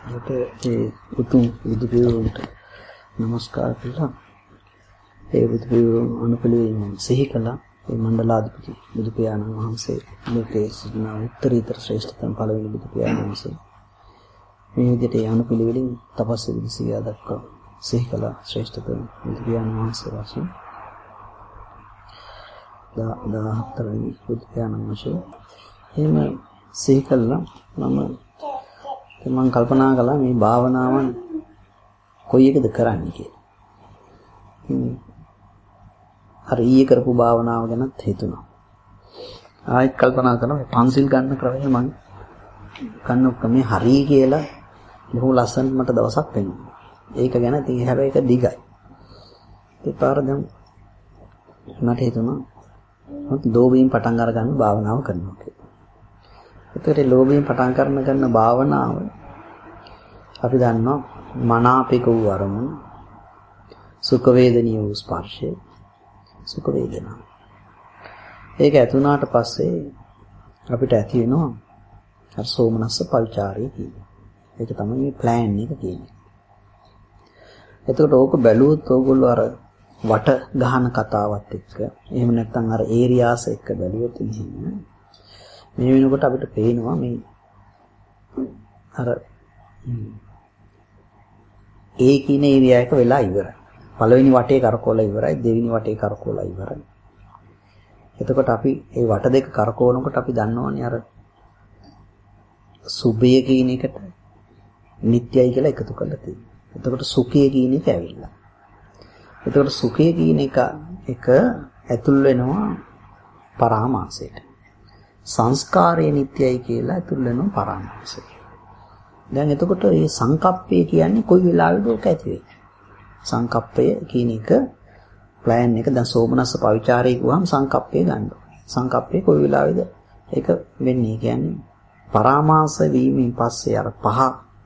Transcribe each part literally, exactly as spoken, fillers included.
ඒකට ඒ උතුම් බුදු පිළිවෙලට নমස්කාර කළා. ඒ බුදු පිළිවෙල අනුපිළිවෙලින් සිහි කළා. ඒ මණ්ඩලාධිපති බුදු පියාණන් වහන්සේ මේකේ සිටින උත්තරීතර ශ්‍රේෂ්ඨතම පළවෙනි බුදු පියාණන් වහන්සේ. මේ විදිහට ඒ අනුපිළිවෙලින් තපස් විදිසියා දක්වා සිහි කළා ශ්‍රේෂ්ඨතම බුදු පියාණන් වහන්සේ වශයෙන්. දහහතර වෙනි බුදු පියාණන් වහන්සේ. එහෙම සිහි කළා මම මම කල්පනා කළා මේ භාවනාවන් කොයි එකද කරන්නේ කියලා. අර ඊයේ කරපු භාවනාව ගැනත් හිතුණා. ආයෙත් කල්පනා කරනවා මේ පන්සිල් ගන්න ක්‍රමය මම ගන්න ක්‍රමය හරි කියලා බොහෝ ලස්සනට මට දවසක් පෙන්නුණා. ඒක ගැන ඉතින් හැබැයි ඒක දිගයි. ඒ පාර දැන් මට හිතුණා මම ලෝභයෙන් පටන් අරගන්න භාවනාව කරනවා කියලා. ඒතර ලෝභයෙන් පටන් කරන ගන්න භාවනාව අපි දන්නවා මනාපික වූ අරමුණ සුඛ වේදනීය වූ ස්පර්ශය සුඛ වේදනා. ඒක ඇතුණාට පස්සේ අපිට ඇති වෙනවා අර සෝමනස්ස පවිචාරය කියන්නේ. ඒක තමයි මේ ප්ලෑන් එක කියන්නේ. එතකොට ඕක බැලුවොත් ඕගොල්ලෝ අර වට ගහන කතාවත් එක්ක එහෙම නැත්නම් අර ඒරියාස් එක්ක බැලුවොත් එහෙම මේ වෙනකොට අපිට පේනවා මේ අර ඒ කින ඒරියා එක වෙලා ඉවරයි. පළවෙනි වටේ කරකවලා ඉවරයි, දෙවෙනි වටේ කරකවලා ඉවරයි. එතකොට අපි මේ වට දෙක කරකවනකොට අපි දන්නවනේ අර සුභය කියන එකට නිට්ටයයි කියලා එකතු කරලා තියෙනවා. එතකොට සුඛය කියන එක ඇවිල්ලා. එතකොට සුඛය කියන එක එක ඇතුල් වෙනවා පරාමාසයට. සංස්කාරයේ නිට්ටයයි කියලා ඇතුල් වෙනවා පරාමාසයට. දැන් එතකොට මේ සංකප්පය කියන්නේ කොයි වෙලාවෙද ඔක ඇති වෙන්නේ? සංකප්පය කියන එක ප්ලෑන් එක දැන් සෝමනස්ස පවිචාරය කියවහම සංකප්පය ගන්න. සංකප්පය කොයි වෙලාවෙද ඒක වෙන්නේ කියන්නේ පරාමාස වීමෙන් පස්සේ අර පහ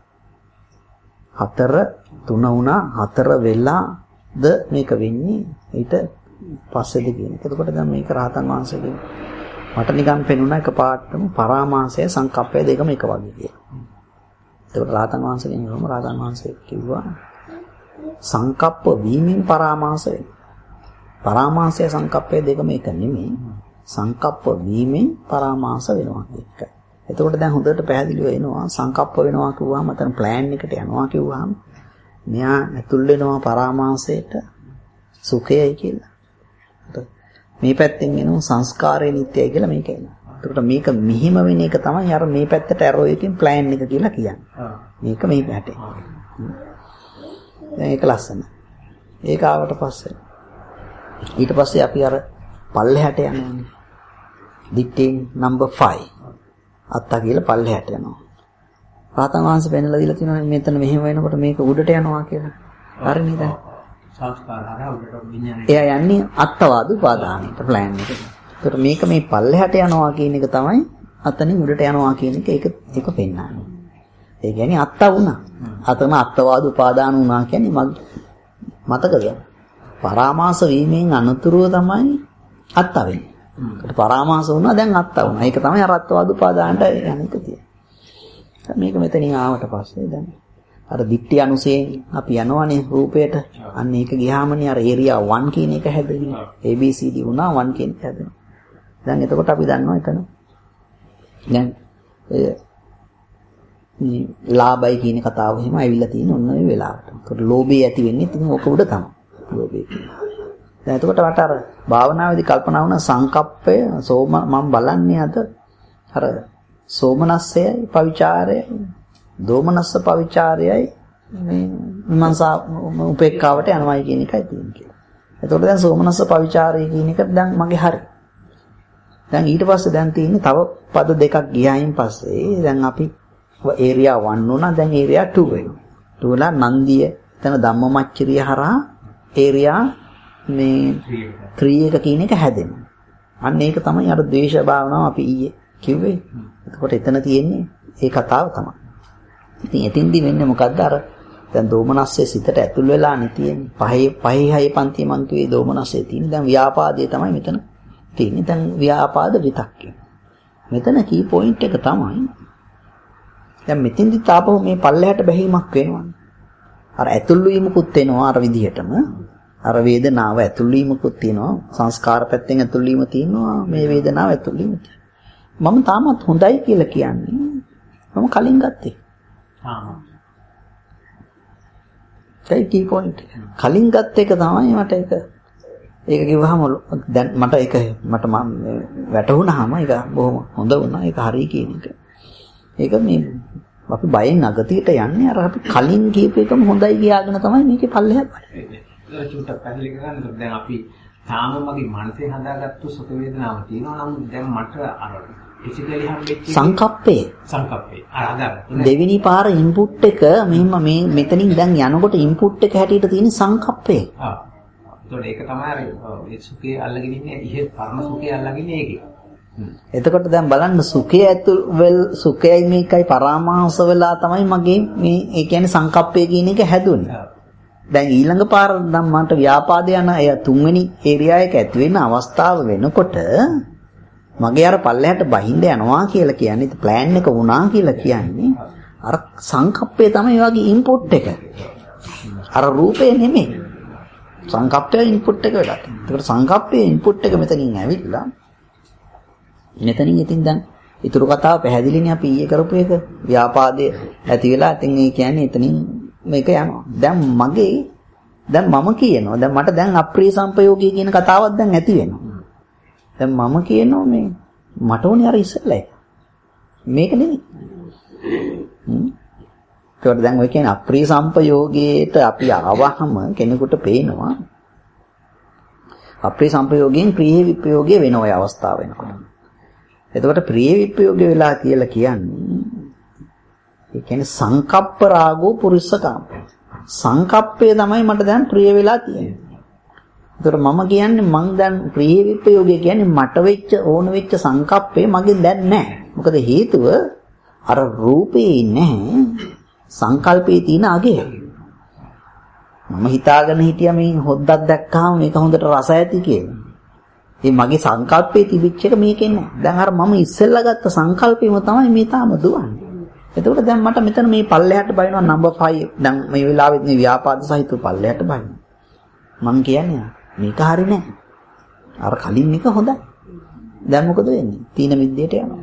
හතර තුන වුණා හතර වෙලාද මේක වෙන්නේ ඊට පස්සේද කියන එක. එතකොට දැන් මේක රහතන් වහන්සේගේ මට නිකන් පෙනුණා එකපාරටම පරාමාසය සංකප්පය දෙකම එක වගේ කියලා. එතකොට රහතන් වහන්සේගෙන් නම රහතන් වහන්සේ කිව්වා සංකප්ප වීමෙන් පරාමාස වෙනවා. පරාමාසය සංකප්පය දෙකම එක නෙමෙයි. සංකප්ප වීමෙන් පරාමාස වෙනවා එකයි. එතකොට දැන් හොඳට පැහැදිලි වෙනවා සංකප්ප වෙනවා කිව්වම අතන ප්ලෑන් එකට යනවා කිව්වම මෙයා ඇතුල් වෙනවා පරාමාසයට සුඛයයි කියලා. මේ පැත්තෙන් එනවා සංස්කාරේ නිට්ටයයි කියලා මේක එනවා. එතකොට මේක මෙහිම වෙන එක තමයි අර මේ පැත්තට ඇරෝ එකකින් ප්ලෑන් එක කියලා කියන්නේ. මේක මේ පැත්තේ. දැන් ඒක ලස්සනයි. ඒක ආවට පස්සේ ඊට පස්සේ අපි අර පල්ලෙහාට යනවානේ. දික්ටේ නම්බර් පහ. අත්තා කියලා පල්ලෙහාට යනවා. රහතන් වහන්සේ පෙන්නලා දීලා තියෙනවා මෙතන මෙහෙම වෙනකොට මේක උඩට යනවා කියලා. හරි නේද? සංස්කාර හරහා උඩට විඥානය. එයා යන්නේ අත්වාද උපාදානයට ප්ලෑන් එක. ඒතර මේක මේ පල්ලෙහාට යනවා කියන එක තමයි අතනින් උඩට යනවා කියන එක ඒක එක පෙන්නන්නේ. ඒ කියන්නේ අත්ත වුණා. අතන අත්වාද උපාදාන වුණා කියන්නේ මතකද? පරාමාස වීමෙන් අනතුරුව තමයි අත්ත වෙන්නේ. ඒකට පරාමාස වුණා දැන් අත්ත වුණා. ඒක තමයි අර අත්වාද උපාදානට යන්නක තියෙන්නේ. මේක මෙතනින් ආවට පස්සේ දැන් අර දික්ටි අනුසයෙන් අපි යනවනේ රූපයට. අන්න ඒක ගියාමනේ අර ඒරියා one කියන එක හැදෙන්නේ. A B C D වුණා one කියන එක හැදෙනවා. දැන් එතකොට අපි දන්නවා එතන. දැන් ඒ මේ ලාභයි කියන කතාව එහෙම ඇවිල්ලා තියෙන ඔන්න ඔය වෙලාවට. ඒකට ලෝභය ඇති වෙන්නේ ඉතින් ඕක උඩ තමයි. ලෝභය කියන්නේ. දැන් එතකොට වට අර භාවනාවේදී කල්පනා වුණා සංකප්පය සෝම මම බලන්නේ අද අර සෝමනස්සයයි පවිචාරයයි දෝමනස්ස පවිචාරයයි මේ මනසා උපේක්ඛාවට යනවායි කියන එකයි තියෙන්නේ කියලා. එතකොට දැන් සෝමනස්ස පවිචාරය කියන එක දැන් මගේ හරි. දැන් ඊට පස්සේ දැන් තියෙන්නේ තව පද දෙකක් ගියායින් පස්සේ දැන් අපි ඒරියා one වුණා දැන් ඒරියා two වෙනවා. two ලා නන්දිය එතන ධම්මමච්චරිය හරහා ඒරියා මේ three එක කියන එක හැදෙනවා. අන්න ඒක තමයි අර ද්වේෂ භාවනාව අපි ඊයේ කිව්වේ. එතකොට එතන තියෙන්නේ ඒ කතාව තමයි. ඉතින් එතින්දි වෙන්නේ මොකද්ද අර දැන් දෝමනස්සේ සිතට ඇතුල් වෙලානේ තියෙන්නේ. පහේ පහේ හයේ පන්ති මන්තුවේ දෝමනස්සේ තියෙන්නේ. දැන් ව්‍යාපාදයේ තමයි මෙතන තියෙන්නේ. දැන් ව්‍යාපාද විතක්කේ. මෙතන කී පොයින්ට් එක තමයි දැන් මෙතෙන්දි තාපහු මේ පල්ලෙහාට බැහිමක් වෙනවනේ. අර ඇතුල් වීමකුත් වෙනවා අර විදිහටම. අර වේදනාව ඇතුල් වීමකුත් තියෙනවා. සංස්කාර පැත්තෙන් ඇතුල් වීම තියෙනවා. මේ වේදනාව ඇතුල් වීම තියෙනවා. මම තාමත් හොඳයි කියලා කියන්නේ මම කලින් ගත්තේ. ආ. ඒ කී පොයින්ට් එක. කලින් ගත්ත එක තමයි මට ඒක ඒක කිව්වහම දැන් මට ඒක මට වැටහුණාම ඒක බොහොම හොඳ වුණා. ඒක හරි කියන එක. ඒක මේ අපි බයෙන් අගතියට යන්නේ අර අපි කලින් කියපු එකම හොඳයි කියාගෙන තමයි මේකේ පල්ලෙහාට බලන්නේ. ඒක චුට්ටක් පැහැදිලි කරගන්න. දැන් අපි තාම මගේ මනසේ හදාගත්තු සුඛ වේදනාව තියෙනවා. නමුත් දැන් මට අර ෆිසිකලි හම්බෙච්ච සංකප්පේ සංකප්පේ අර අදාළ දෙවෙනි පාර ඉන්පුට් එක මෙහෙම මේ මෙතනින් දැන් යනකොට ඉන්පුට් එක හැටියට තියෙන සංකප්පේ. ආ. ඒක තමයි අර ඒ සුඛේ අල්ලගෙන ඉන්නේ ඉහෙත් පරම සුඛේ අල්ලගෙන ඒකේ. එතකොට දැන් බලන්න සුඛය ඇතුල් වෙල් සුඛයයි මේකයි පරාමාස වෙලා තමයි මගේ මේ ඒ කියන්නේ සංකප්පය කියන එක හැදුනේ. දැන් ඊළඟ පාර නම් මන්ට ව්‍යාපාද යන අය තුන්වෙනි ඒරියා එක ඇති වෙන අවස්ථාව වෙනකොට මගේ අර පල්ලෙහාට බහින්ද යනවා කියලා කියන්නේ ප්ලෑන් එක වුණා කියලා කියන්නේ අර සංකප්පය තමයි වගේ ඉන්පුට් එක. අර රූපේ නෙමෙයි. සංකප්පය ඉන්පුට් එක වෙලා. ඒකට සංකප්පයේ ඉන්පුට් එක මෙතනින් ඇවිල්ලා මෙතනින් ඉතින් දැන් ඊතුරු කතාව පැහැදිලිනේ අපි ඊයේ කරපු එක. ව්‍යාපාදයේ ඇති වෙලා ඉතින් ඒ කියන්නේ එතනින් මේක යනවා. දැන් මගේ දැන් මම කියනවා දැන් මට දැන් අප්‍රිය සංපයෝගී කියන කතාවක් දැන් ඇති වෙනවා. දැන් මම කියනවා මේ මට ඕනේ අර ඉස්සෙල්ලා එක. මේක නෙමෙයි. හ්ම්. ඒකට දැන් ඔය කියන්නේ අප්‍රිය සංපයෝගයට අපි ආවහම කෙනෙකුට පේනවා අප්‍රිය සංපයෝගයෙන් ප්‍රිය විපයෝගය වෙන ඔය අවස්ථාව වෙනකොට. එතකොට ප්‍රිය විපයෝගය වෙලා කියලා කියන්නේ ඒ කියන්නේ සංකප්ප රාගෝ පුරිස්සකම්. සංකප්පය තමයි මට දැන් ප්‍රිය වෙලා තියෙන්නේ. ඒතකොට මම කියන්නේ මං දැන් ප්‍රිය විපයෝගය කියන්නේ මට වෙච්ච ඕන වෙච්ච සංකප්පේ මගේ දැන් නැහැ. මොකද හේතුව අර රූපේ නැහැ සංකල්පේ තියෙන අගය. මම හිතාගෙන හිටියා මේ හොද්දක් දැක්කහම මේක හොඳට රස ඇති කියලා. ඒ මගේ සංකල්පේ තිබිච්ච එක මේකෙන් නැහැ. දැන් අර මම ඉස්සෙල්ලා ගත්ත සංකල්පෙම තමයි මේ තාම දුවන්නේ. එතකොට දැන් මට මෙතන මේ පල්ලෙහාට බයිනවා නම්බර් පහ. දැන් මේ වෙලාවෙත් මේ ව්‍යාපාද සහිත පල්ලෙහාට බයිනවා. මම කියන්නේ මේක හරි නෑ. අර කලින් එක හොඳයි. දැන් මොකද වෙන්නේ? තීන විද්‍යට යනවා.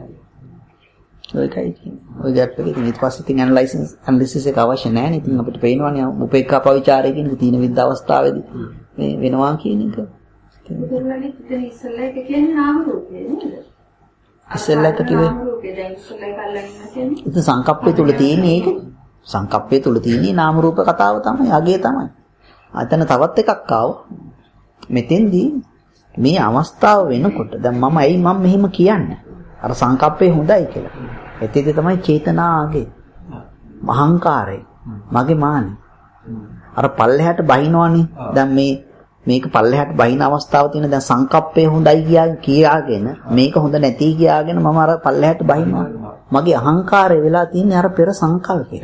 ඒකයි කියන්නේ. ඔය ගැට් එකේ ඉතින් ඊට පස්සේ ඉතින් ඇනලයිසිස් ඇනලිසිස් එක අවශ්‍ය නැහැ නේ. ඉතින් අපිට පේනවනේ උපේක්ඛා පවිචාරය කියන තීන විද්‍යා අවස්ථාවේදී මේ වෙනවා කියන එක. දෙන්නනේ ඉතින් ඉස්සෙල්ලා එක කියන්නේ නාම රූපේ නේද? ඉස්සෙල්ලා එක කිව්වේ නාම රූපේ දැන් ඉස්සෙල්ලා කල්ලාගෙන කියන්නේ. ඉතින් සංකප්පය තුල තියෙන්නේ ඒක. සංකප්පය තුල තියෙන්නේ නාම රූප කතාව තමයි. අගේ තමයි. අතන තවත් එකක් ආවා. මෙතෙන්දී මේ අවස්ථාව වෙනකොට දැන් මම ඇයි මම මෙහෙම කියන්නේ? අර සංකප්පේ හොඳයි කියලා. එතෙදි තමයි චේතනාගේ මහංකාරය මගේ මානෙ. අර පල්ලෙහාට බහිනවනේ. දැන් මේ මේක පල්ලෙහාට බහින අවස්ථාව තියෙන දැන් සංකප්පේ හොඳයි කියාගෙන මේක හොඳ නැති කියාගෙන මම අර පල්ලෙහාට බහිනවා. මගේ අහංකාරය වෙලා තියෙන්නේ අර පෙර සංකල්පේ.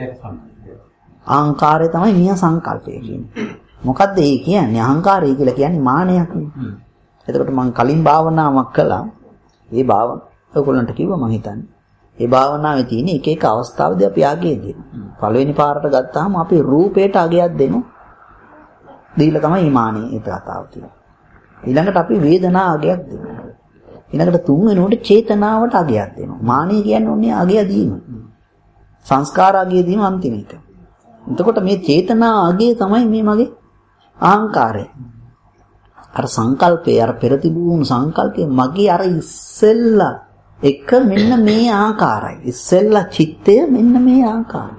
අහංකාරය තමයි මිය සංකල්පය කියන්නේ. මොකද්ද ඒ කියන්නේ? අහංකාරය කියලා කියන්නේ මානයක්. එතකොට මම කලින් භාවනාවක් කළා. ඒ භාවන ඔයගොල්ලන්ට කිව්වා මම හිතන්නේ. ඒ භාවනාවේ තියෙන එක එක අවස්ථාවදී අපි ආගය දෙනවා. පළවෙනි පාරට ගත්තාම අපි රූපයට ආගයක් දෙනවා. දීලා තමයි මානෙ ඒ කතාව තියෙන්නේ. ඊළඟට අපි වේදනා ආගයක් දෙනවා. ඊළඟට තුන්වෙනුවට චේතනාවට ආගයක් දෙනවා. මානෙ කියන්නේ ඔන්නේ ආගය දීම. සංස්කාර ආගය දීම අන්තිම එක. එතකොට මේ චේතනා ආගය තමයි මේ මගේ අහංකාරය. අර සංකල්පේ අර පෙර තිබුණු සංකල්පේ මගේ අර ඉස්සෙල්ලා එක මෙන්න මේ ආකාරයි. ඉස්සෙල්ලා චිත්තය මෙන්න මේ ආකාරයි.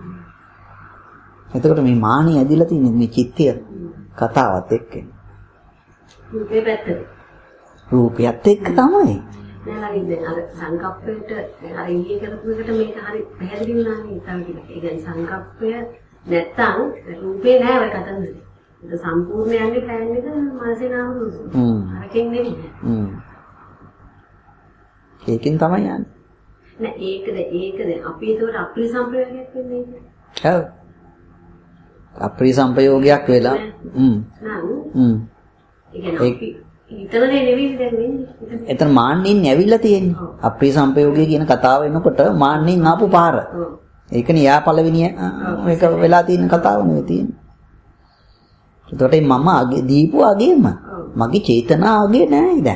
එතකොට මේ මානිය ඇදිලා තියෙන මේ චිත්තය කතාවත් එක්ක. රූපේ පැත්තට. රූපයත් එක්ක තමයි. නෑ හරි දැන් අර සංකප්පයට අර ඊයේ කරපු එකට මේක හරි පැහැදිලි වුණා නේ ඉතින්. ඒ කියන්නේ සංකප්පය නැත්තම් රූපේ නෑ ඔය කතන්දරේ. ඒක සම්පූර්ණ යන්නේ ප්ලෑන් එක මානසික නාම රූප. හ්ම්. අරකින් නෙමෙයි. හ්ම්. ඒකෙන් තමයි යන්නේ. නෑ ඒකද ඒකද අපි ඒකට අප්‍රිය සංප්‍රයෝගයක් වෙන්නේ නේද? ඔව්. අප්‍රිය සංප්‍රයෝගයක් වෙලා හ්ම්. නෑ. හ්ම්. ඒ කියන්නේ අපි හිතවලේ නෙවෙයි දැන් වෙන්නේ. එතන මාන්නෙන් ඇවිල්ලා තියෙන්නේ. අප්‍රිය සංප්‍රයෝගය කියන කතාව එනකොට මාන්නෙන් ආපු පාර. ඒකනේ යා පළවෙනි මේක වෙලා තියෙන කතාව නෙවෙයි තියෙන්නේ. ඒතකොට මම අගේ දීපු අගේම මගේ චේතනා අගේ නෑ දැන්.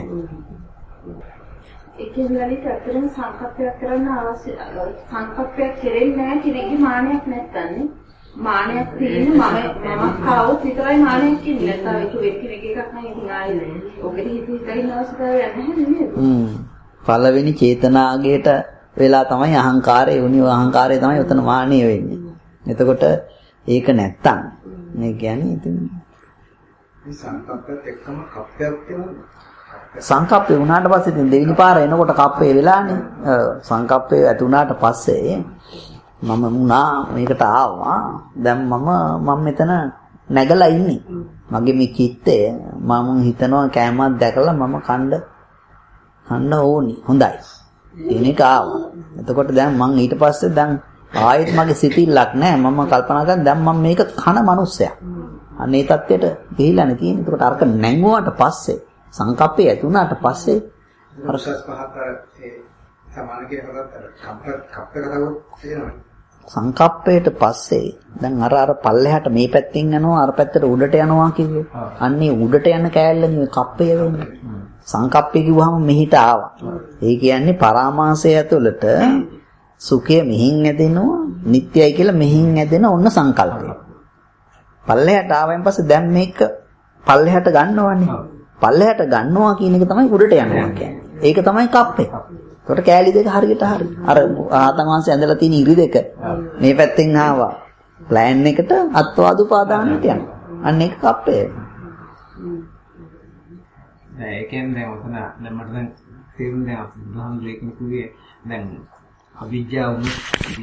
ඒකෙන් ලලිත අතරම සංකප්පයක් කරන්න අවශ්‍ය සංකප්පයක් කෙරෙන්නේ නැහැ කෙනෙක්ගේ මානයක් නැත්තන්නේ. මානයක් තියෙන මම මම කවුත් විතරයි මානයක් ඉන්නේ. නැත්නම් ඒක වෙත් කෙනෙක් එකක් නම් ඉතින් ආයේ නෑ. ඔකෙට හිත හිතින් අවශ්‍යතාවයක් නැහැ නේද? හ්ම්. පළවෙනි චේතනාගේට වෙලා තමයි අහංකාරය වුණේ. අහංකාරය තමයි උතන මානෙ වෙන්නේ. එතකොට ඒක නැත්තම් මේ කියන්නේ ඉතින් මේ සංකප්පයත් එක්කම කප්පයක් තියෙනවා. සංකප්පේ වුණාට පස්සේ ඉතින් දෙවෙනි පාර එනකොට කප්පේ වෙලානේ. සංකප්පේ ඇති වුණාට පස්සේ මම මුණා මේකට ආවා. දැන් මම මම මෙතන නැගලා ඉන්නේ. මගේ මේ චිත්තය මම හිතනවා කෑමක් දැකලා මම කණ්ඩ කන්න ඕනි. හොඳයි. එනික ආවා. එතකොට දැන් මං ඊට පස්සේ දැන් ආයෙත් මගේ සිතිල්ලක් නැහැ. මම කල්පනා කරන්නේ දැන් මම මේක කන මිනිස්සයා. අනේ තත්ත්වයට ගිහිලානේ තියෙන්නේ. එතකොට අරක නැංගුවාට පස්සේ සංකප්පේ ඇති වුණාට පස්සේ අර සස් පහතර ඒ සමාන කියනකට කප්ප කප්පකට තව තියෙනවා. සංකප්පයට පස්සේ දැන් අර අර පල්ලෙහාට මේ පැත්තෙන් යනවා අර පැත්තට උඩට යනවා කිව්වේ. අන්නේ උඩට යන කෑල්ලනේ කප්පය වෙන්නේ. සංකප්පේ කිව්වහම මෙහිට ආවා. ඒ කියන්නේ පරාමාසය ඇතුළට සුඛය මෙහින් ඇදෙනවා, නිට්ටයයි කියලා මෙහින් ඇදෙන ඔන්න සංකල්පය. පල්ලෙහාට ආවෙන් පස්සේ දැන් මේක පල්ලෙහාට ගන්නවනේ. පල්ලෙහාට ගන්නවා කියන එක තමයි උඩට යනවා කියන්නේ. ඒක තමයි කප්පේ. ඒකට කෑලි දෙක හරියට හරි. අර ආතන් වහන්සේ ඇඳලා තියෙන ඉරි දෙක මේ පැත්තෙන් ආවා. ප්ලෑන් එකට අත්වාද උපාදානයට යනවා. අන්න ඒක කප්පේ. දැන් ඒකෙන් දැන් ඔතන දැන් මට දැන් තේරුම් දැන් බුදුහාමුදුරේ කිව්වේ දැන් අවිජ්ජාව